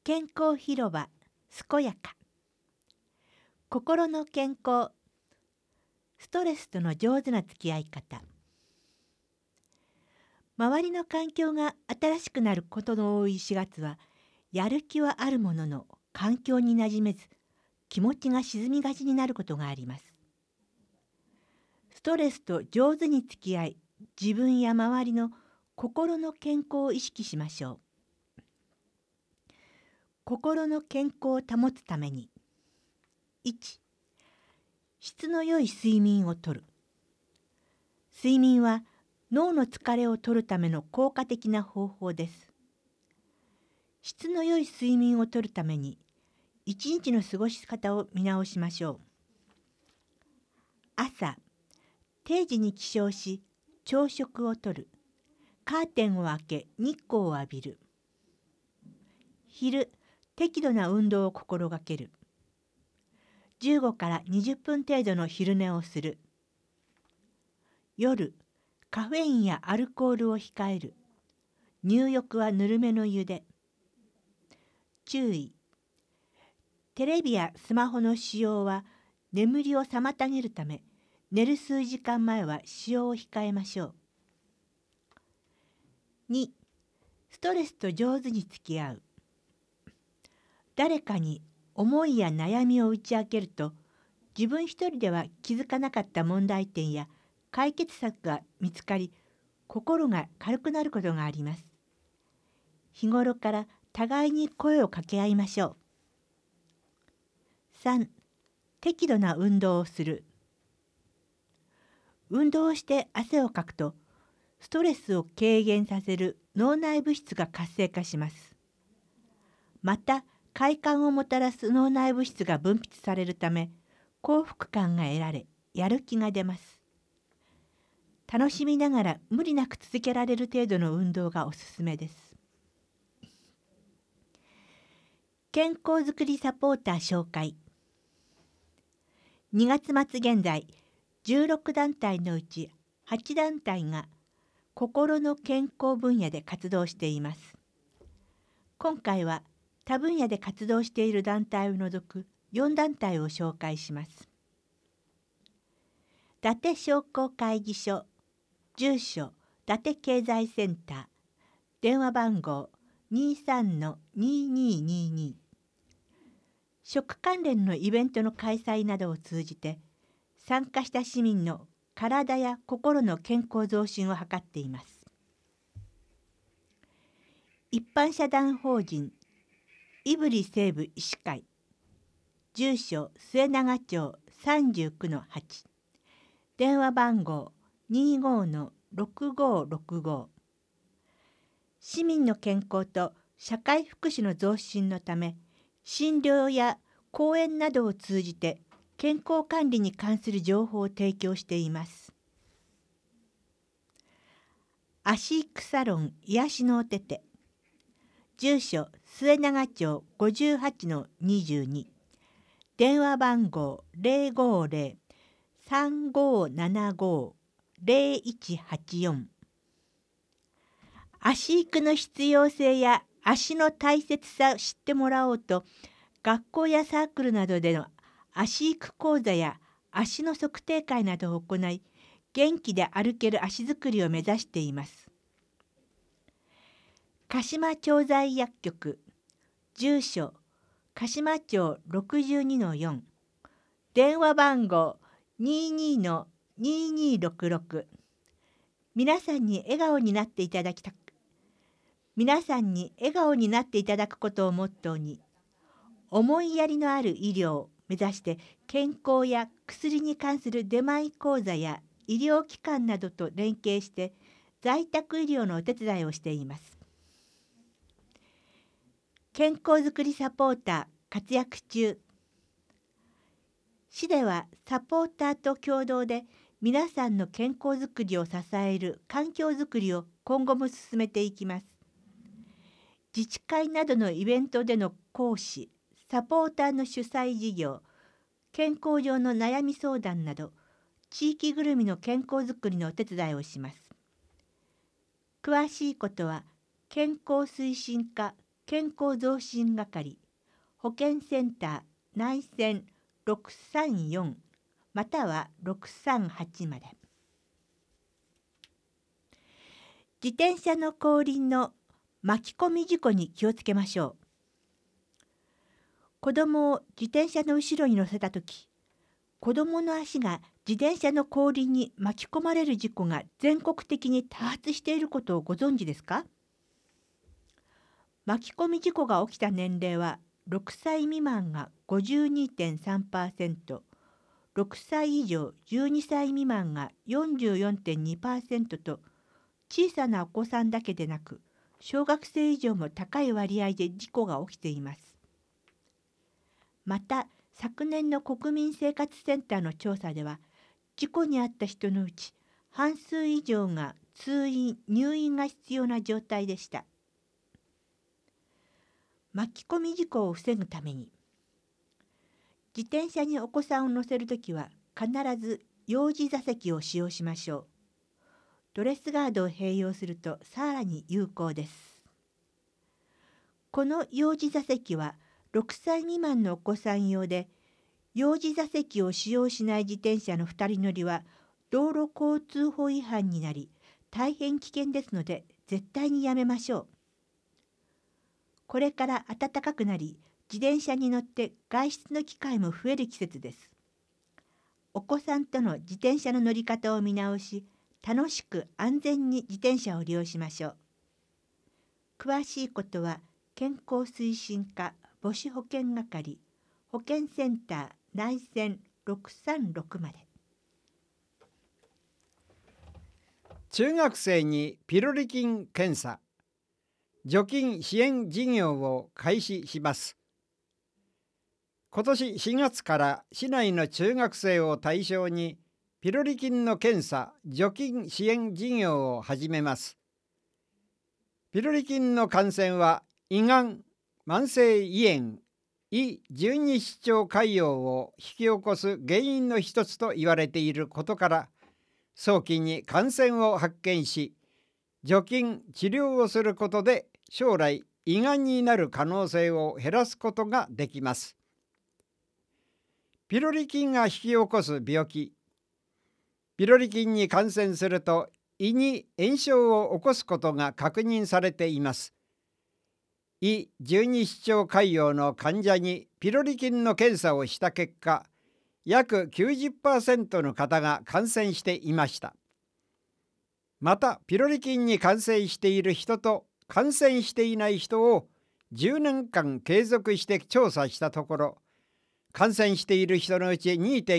健康広場健やか。心の健康、ストレスとの上手な付き合い方。周りの環境が新しくなることの多い4月は、やる気はあるものの環境に馴染めず、気持ちが沈みがちになることがあります。ストレスと上手に付き合い、自分や周りの心の健康を意識しましょう。心の健康を保つために、1、質の良い睡眠をとる。睡眠は脳の疲れを取るための効果的な方法です。質の良い睡眠をとるために、一日の過ごし方を見直しましょう。朝、定時に起床し、朝食をとる。カーテンを開け、日光を浴びる。昼、適度な運動を心がける。15から20分程度の昼寝をする。夜、カフェインやアルコールを控える。入浴はぬるめの湯で。注意。テレビやスマホの使用は眠りを妨げるため、寝る数時間前は使用を控えましょう。2、ストレスと上手に付き合う。誰かに思いや悩みを打ち明けると、自分一人では気づかなかった問題点や解決策が見つかり、心が軽くなることがあります。日頃から互いに声を掛け合いましょう。3、適度な運動をする。運動をして汗をかくと、ストレスを軽減させる脳内物質が活性化します。また、快感をもたらす脳内物質が分泌されるため、幸福感が得られ、やる気が出ます。楽しみながら無理なく続けられる程度の運動がおすすめです。健康づくりサポーター紹介。2月末現在、16団体のうち8団体が心の健康分野で活動しています。今回は他分野で活動している団体を除く4団体を紹介します。伊達商工会議所、住所伊達経済センター、電話番号 23-2222。食関連のイベントの開催などを通じて、参加した市民の体や心の健康増進を図っています。一般社団法人胆振西部医師会、住所末永町39-8、電話番号 25-6565。市民の健康と社会福祉の増進のため、診療や講演などを通じて健康管理に関する情報を提供しています。足育サロン癒しのおてて、住所末永町58-22、電話番号 050-3575-0184。足育の必要性や足の大切さを知ってもらおうと、学校やサークルなどでの足育講座や足の測定会などを行い、元気で歩ける足づくりを目指しています。鹿島調剤薬局、住所鹿島町62-4、電話番号 22-2266。皆さんに笑顔になっていただくことをモットーに、思いやりのある医療を目指して健康や薬に関する出前講座や医療機関などと連携して在宅医療のお手伝いをしています。健康づくりサポーター活躍中。市ではサポーターと共同で皆さんの健康づくりを支える環境づくりを今後も進めていきます。自治会などのイベントでの講師、サポーターの主催事業、健康上の悩み相談など、地域ぐるみの健康づくりのお手伝いをします。詳しいことは、健康推進課健康増進係保健センター内線634または638まで。自転車の後輪の巻き込み事故に気をつけましょう。子供を自転車の後ろに乗せたとき、子供の足が自転車の後輪に巻き込まれる事故が全国的に多発していることをご存知ですか？巻き込み事故が起きた年齢は6歳未満が 52.3%、6歳以上12歳未満が 44.2% と、小さなお子さんだけでなく小学生以上も高い割合で事故が起きています。また昨年の国民生活センターの調査では、事故に遭った人のうち半数以上が通院・入院が必要な状態でした。巻き込み事故を防ぐために、自転車にお子さんを乗せるときは必ず幼児座席を使用しましょう。ドレスガードを併用するとさらに有効です。この幼児座席は6歳未満のお子さん用で、幼児座席を使用しない自転車の2人乗りは道路交通法違反になり、大変危険ですので絶対にやめましょう。これから暖かくなり、自転車に乗って外出の機会も増える季節です。お子さんとの自転車の乗り方を見直し、楽しく安全に自転車を利用しましょう。詳しいことは健康推進課母子保健係保健センター内線636まで。 中学生にピロリ菌検査、除菌支援事業を開始します。今年4月から市内の中学生を対象にピロリ菌の検査・除菌支援事業を始めます。ピロリ菌の感染は胃がん、慢性胃炎、胃十二指腸潰瘍を引き起こす原因の一つと言われていることから、早期に感染を発見し、除菌・治療をすることで将来胃がんになる可能性を減らすことができます。ピロリ菌が引き起こす病気。ピロリ菌に感染すると胃に炎症を起こすことが確認されています。胃十二指腸潰瘍の患者にピロリ菌の検査をした結果、約 90% の方が感染していました。また、ピロリ菌に感染している人と感染していない人を10年間継続して調査したところ、感染している人のうち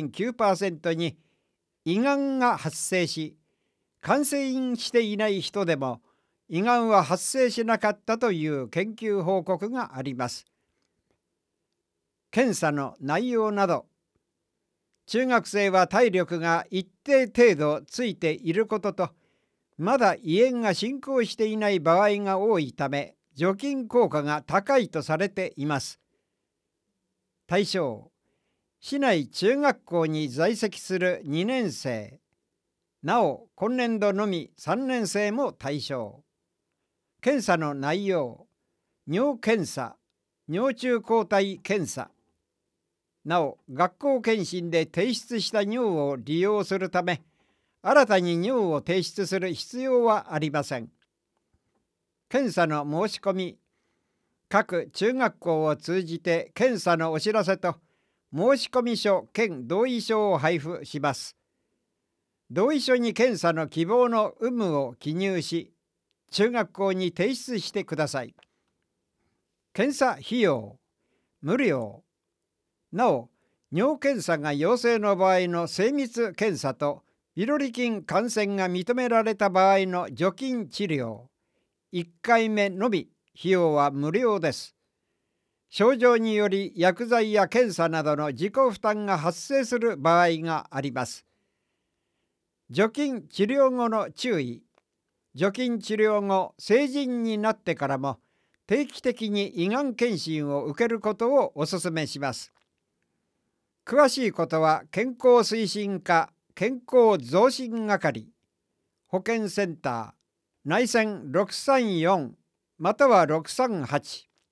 2.9% に胃がんが発生し、感染していない人でも胃がんは発生しなかったという研究報告があります。検査の内容など、中学生は体力が一定程度ついていることと、まだ胃炎が進行していない場合が多いため、除菌効果が高いとされています。対象、市内中学校に在籍する2年生、なお今年度のみ3年生も対象。検査の内容、尿検査、尿中抗体検査。なお、学校検診で提出した尿を利用するため、新たに尿を提出する必要はありません。検査の申し込み、各中学校を通じて検査のお知らせと申込書兼同意書を配布します。同意書に検査の希望の有無を記入し、中学校に提出してください。検査費用、無料。なお、尿検査が陽性の場合の精密検査とピロリ菌感染が認められた場合の除菌治療、1回目のみ費用は無料です。症状により薬剤や検査などの自己負担が発生する場合があります。除菌治療後の注意。除菌治療後、成人になってからも定期的に胃がん検診を受けることをお勧めします。詳しいことは健康推進課健康増進係保健センター内線634または638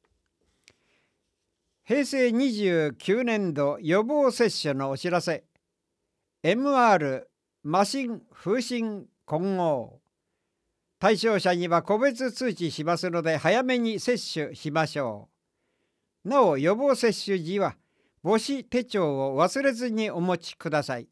平成29年度予防接種のお知らせ。 MR 麻疹風疹混合。対象者には個別通知しますので早めに接種しましょう。なお予防接種時は母子手帳を忘れずにお持ちください。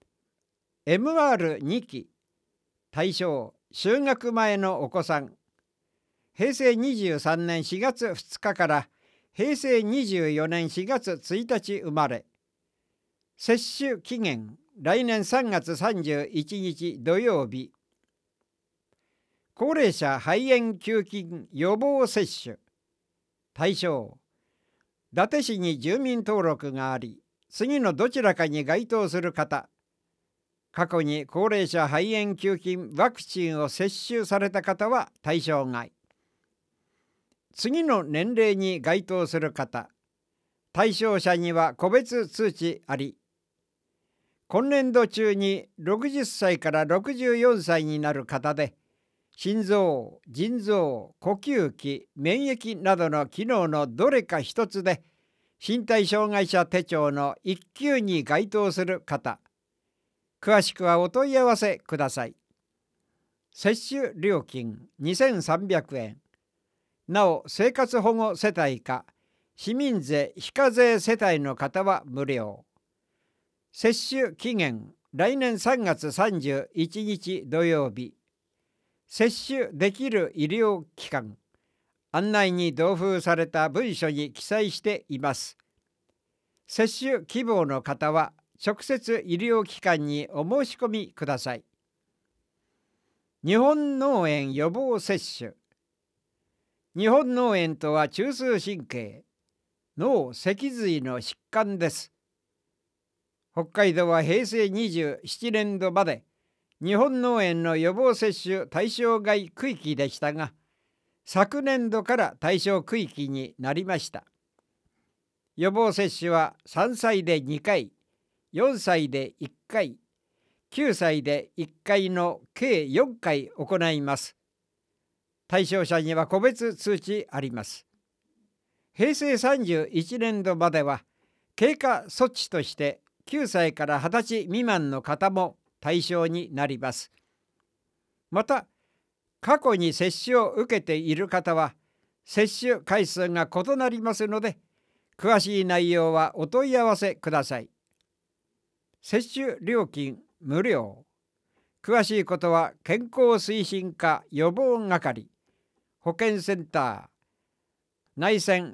MR2 期対象就学前のお子さん。平成23年4月2日から平成24年4月1日生まれ。接種期限来年3月31日土曜日。高齢者肺炎球菌予防接種。対象伊達市に住民登録があり次のどちらかに該当する方。過去に高齢者肺炎球菌ワクチンを接種された方は対象外。次の年齢に該当する方。対象者には個別通知あり。今年度中に60歳から64歳になる方で心臓、腎臓、呼吸器、免疫などの機能のどれか一つで身体障害者手帳の1級に該当する方。詳しくはお問い合わせください。接種料金2300円。なお生活保護世帯か市民税非課税世帯の方は無料。接種期限来年3月31日土曜日。接種できる医療機関。案内に同封された文書に記載しています。接種希望の方は直接医療機関にお申し込みください。日本脳炎予防接種。日本脳炎とは中枢神経、脳脊髄の疾患です。北海道は平成27年度まで日本脳炎の予防接種対象外区域でしたが、昨年度から対象区域になりました。予防接種は3歳で2回、4歳で1回、9歳で1回の計4回行います。対象者には個別通知あります。平成31年度までは経過措置として9歳から20歳未満の方も対象になります。また、過去に接種を受けている方は接種回数が異なりますので、詳しい内容はお問い合わせください。接種料金無料。詳しいことは健康推進課予防係、保健センター、内線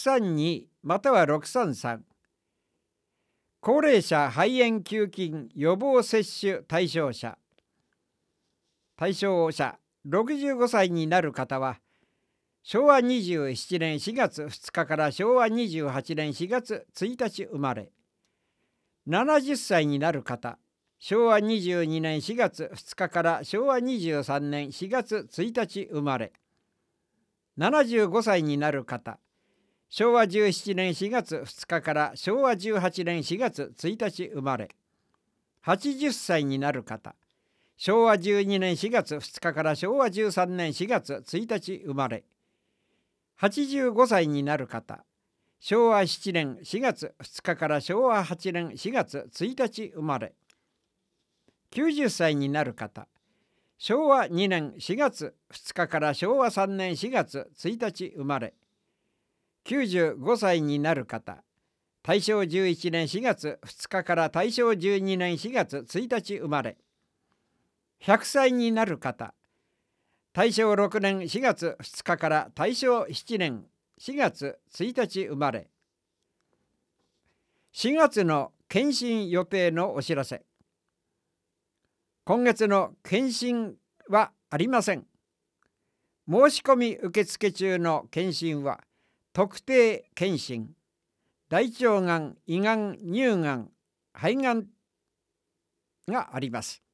632または633。高齢者肺炎球菌予防接種対象者。対象者65歳になる方は昭和27年4月2日から昭和28年4月1日生まれ。70歳になる方、昭和22年4月2日から昭和23年4月1日生まれ。75歳になる方、昭和17年4月2日から昭和18年4月1日生まれ。80歳になる方、昭和12年4月2日から昭和13年4月1日生まれ。85歳になる方、昭和7年4月2日から昭和8年4月1日生まれ。90歳になる方、昭和2年4月2日から昭和3年4月1日生まれ。95歳になる方、大正11年4月2日から大正12年4月1日生まれ。100歳になる方、大正6年4月2日から大正7年4月1日生まれ。4月の検診予定のお知らせ。今月の検診はありません。申し込み受付中の検診は特定検診、大腸がん、胃がん、乳がん、肺がんがあります。